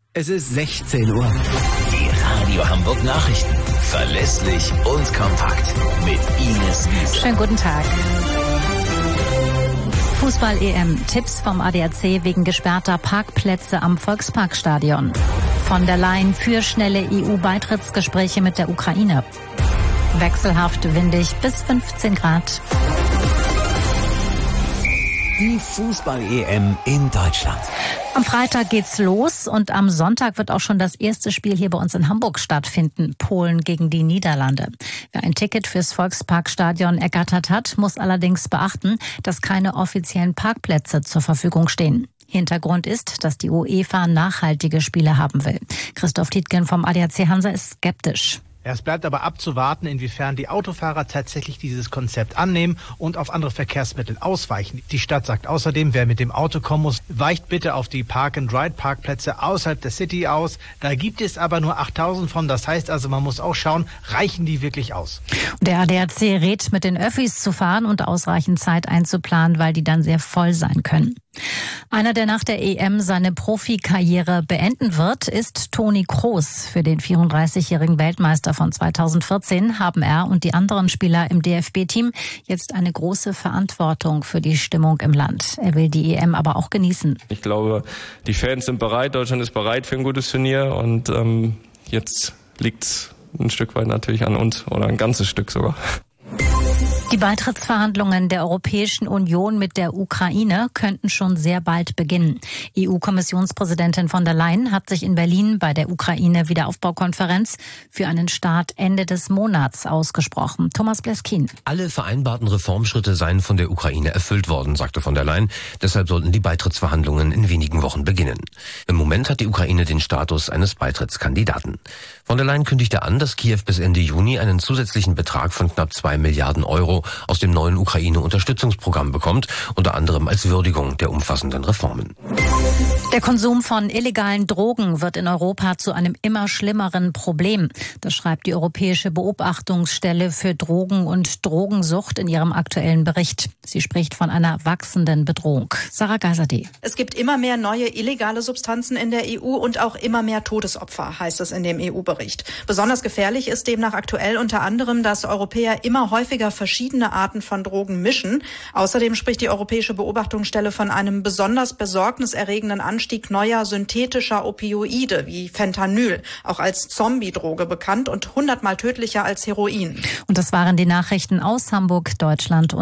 Es ist 16 Uhr. Die Radio Hamburg Nachrichten. Verlässlich und kompakt. Mit Ines Wiesel. Schönen guten Tag. Fußball-EM. Tipps vom ADAC wegen gesperrter Parkplätze am Volksparkstadion. Von der Leyen für schnelle EU-Beitrittsgespräche mit der Ukraine. Wechselhaft windig bis 15 Grad. Die Fußball-EM in Deutschland. Am Freitag geht's los und am Sonntag wird auch schon das erste Spiel hier bei uns in Hamburg stattfinden. Polen gegen die Niederlande. Wer ein Ticket fürs Volksparkstadion ergattert hat, muss allerdings beachten, dass keine offiziellen Parkplätze zur Verfügung stehen. Hintergrund ist, dass die UEFA nachhaltige Spiele haben will. Christoph Tietgen vom ADAC Hansa ist skeptisch. Es bleibt aber abzuwarten, inwiefern die Autofahrer tatsächlich dieses Konzept annehmen und auf andere Verkehrsmittel ausweichen. Die Stadt sagt außerdem, wer mit dem Auto kommen muss, weicht bitte auf die Park-and-Ride-Parkplätze außerhalb der City aus. Da gibt es aber nur 8000 von. Das heißt also, man muss auch schauen, reichen die wirklich aus? Der ADAC rät, mit den Öffis zu fahren und ausreichend Zeit einzuplanen, weil die dann sehr voll sein können. Einer, der nach der EM seine Profikarriere beenden wird, ist Toni Kroos. Für den 34-jährigen Weltmeister von 2014 haben er und die anderen Spieler im DFB-Team jetzt eine große Verantwortung für die Stimmung im Land. Er will die EM aber auch genießen. Ich glaube, die Fans sind bereit, Deutschland ist bereit für ein gutes Turnier und jetzt liegt es ein Stück weit natürlich an uns oder ein ganzes Stück sogar. Die Beitrittsverhandlungen der Europäischen Union mit der Ukraine könnten schon sehr bald beginnen. EU-Kommissionspräsidentin von der Leyen hat sich in Berlin bei der Ukraine-Wiederaufbaukonferenz für einen Start Ende des Monats ausgesprochen. Thomas Bleskin. Alle vereinbarten Reformschritte seien von der Ukraine erfüllt worden, sagte von der Leyen. Deshalb sollten die Beitrittsverhandlungen in wenigen Wochen beginnen. Im Moment hat die Ukraine den Status eines Beitrittskandidaten. Von der Leyen kündigte an, dass Kiew bis Ende Juni einen zusätzlichen Betrag von knapp 2 Milliarden Euro aus dem neuen Ukraine-Unterstützungsprogramm bekommt, unter anderem als Würdigung der umfassenden Reformen. Der Konsum von illegalen Drogen wird in Europa zu einem immer schlimmeren Problem. Das schreibt die Europäische Beobachtungsstelle für Drogen und Drogensucht in ihrem aktuellen Bericht. Sie spricht von einer wachsenden Bedrohung. Sarah Geiserde. Es gibt immer mehr neue illegale Substanzen in der EU und auch immer mehr Todesopfer, heißt es in dem EU-Bericht. Besonders gefährlich ist demnach aktuell unter anderem, dass Europäer immer häufiger verschiedene Arten von Drogen mischen. Außerdem spricht die Europäische Beobachtungsstelle von einem besonders besorgniserregenden Anstieg neuer synthetischer Opioide wie Fentanyl, auch als Zombie-Droge bekannt und 100-mal tödlicher als Heroin. Und das waren die Nachrichten aus Hamburg, Deutschland und